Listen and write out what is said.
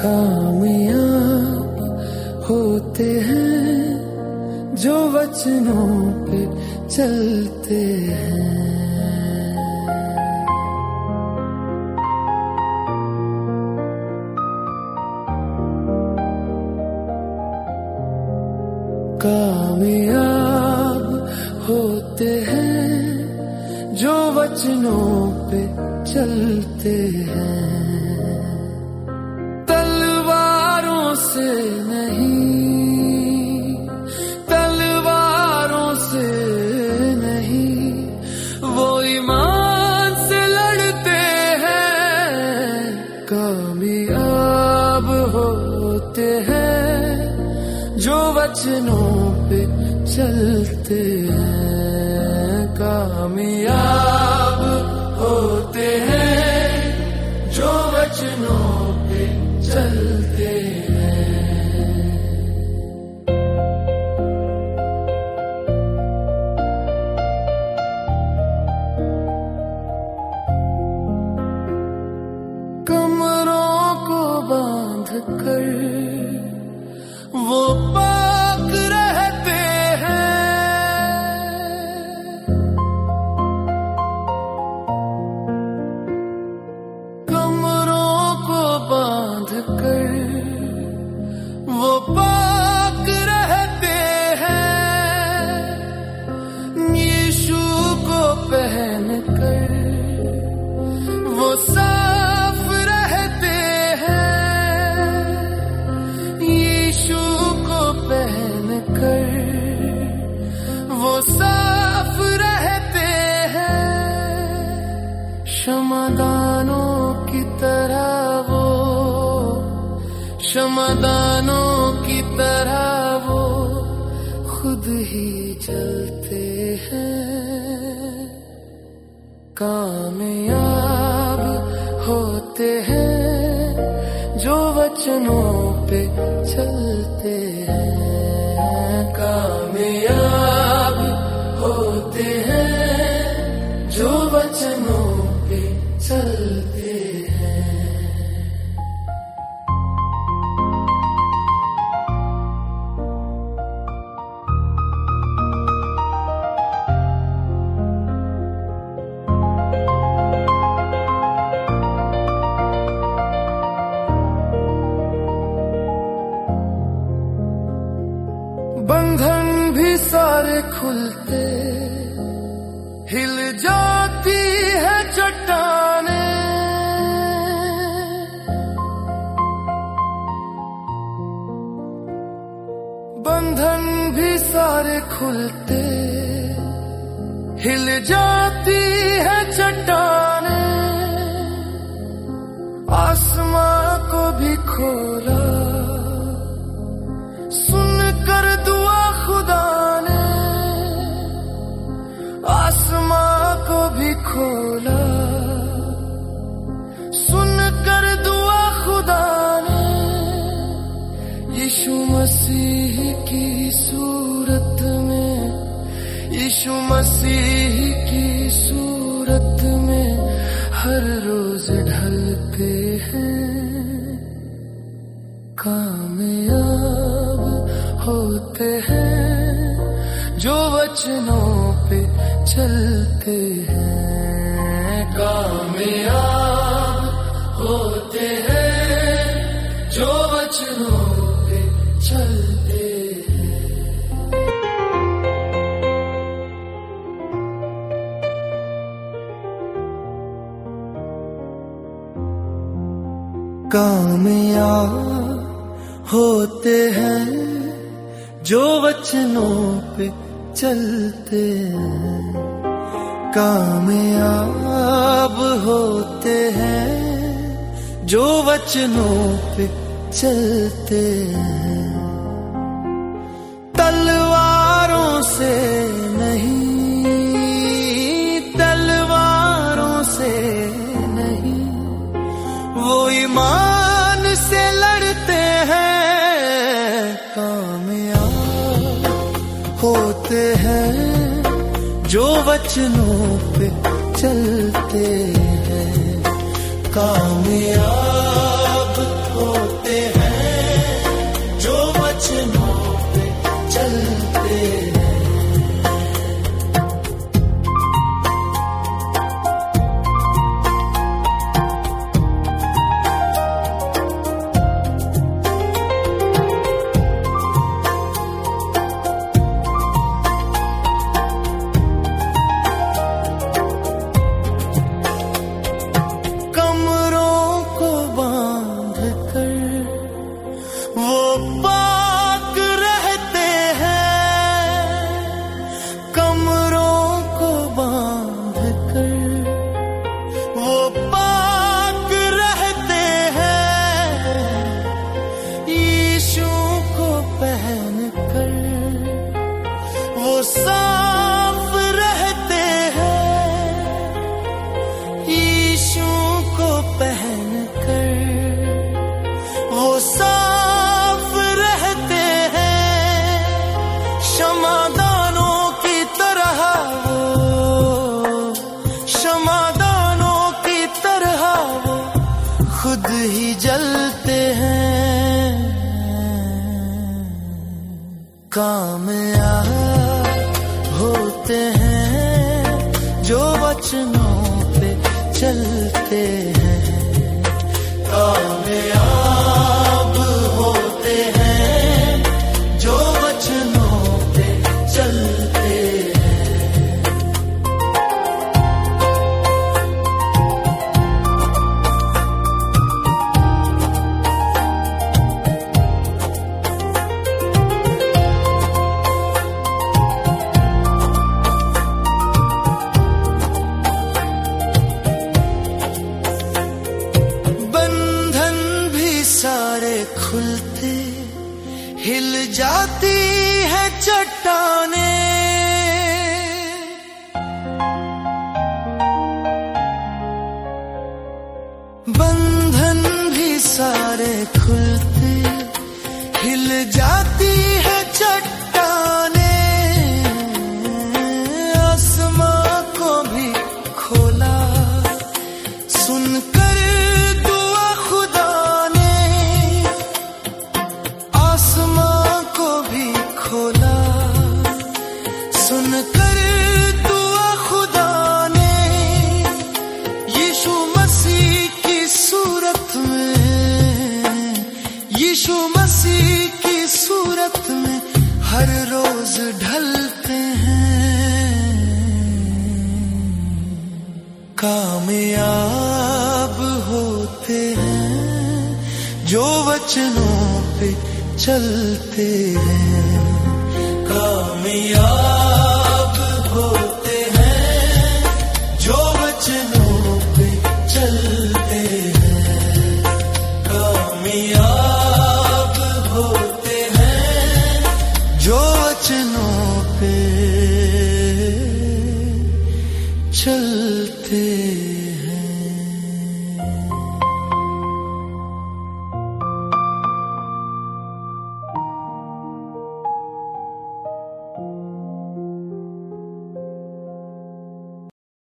कामयाब होते हैं जो वचनों पे चलते हैं। कामयाब होते हैं जो वचनों पे चलते हैं। तलवारों से नहीं, तलवारों से नहीं, वो ईमान से लड़ते हैं। कामयाब होते हैं जो वचनों पे चलते हैं। कामयाब होते हैं जो वचनों पे चलते हैं। कमरों को बांध कर वो पाक रहते हैं। कमरों को बांध कर वो पाक रहते हैं। यीशु को पहन कर वो साफ रहते हैं। यीशु को पहन कर वो साफ रहते हैं। क्षमादानों की तरह वो, क्षमादानों की तरह वो खुद ही जलते हैं। कामयाब होते हैं जो वचनों पे चलते हैं। कामयाब होते हैं जो वचनों पे चलते हैं। बंधन भी सारे खुलते, हिल जाती है चट्टानें। बंधन भी सारे खुलते, हिल जाती है चट्टानें। आसमां को भी खोला सुनकर दुआ खुदा ने। आसमां को भी खोला सुनकर दुआ खुदा ने। यीशु मसीह की सूरत में, यीशु मसीह की सूरत में हर रोज ढलते हैं। कामयाब होते हैं जो वचनों पे चलते हैं। कामयाब होते हैं जो वचनों पे चलते हैं। कामयाब होते हैं जो वचनों पे चलते हैं। कामयाब होते हैं जो वचनों पे चलते हैं। तलवारों से नहीं, तलवारों से नहीं, वो ईमान से लड़ते हैं। कामयाब होते हैं जो वचनों पे चलते हैं। कामयाब होते पहन कर वो साफ रहते हैं, शमादानों की तरह वो, शमादानों की तरह वो खुद ही जलते हैं। कामयाब होते हैं जो वचनों पे चलते हैं, कामयाब होते हैं जो वचनों पे चलते हैं। सारे खुलते हिल जाती है चट्टानें, बंधन भी सारे खुलते हिल जाती है चट्टानें। आसमां को भी खोला सुनकर दुआ खुदा ने, आसमां को भी खोला सुनकर दुआ खुदा ने। यीशु मसीह की सूरत में, यीशु मसीह की सूरत में हर रोज ढलते हैं। कामयाब होते हैं जो वचनों पे चलते हैं, कामयाब होते हैं जो वचनों पे चलते हैं, कामयाब होते हैं जो वचनों पे चलते हैं।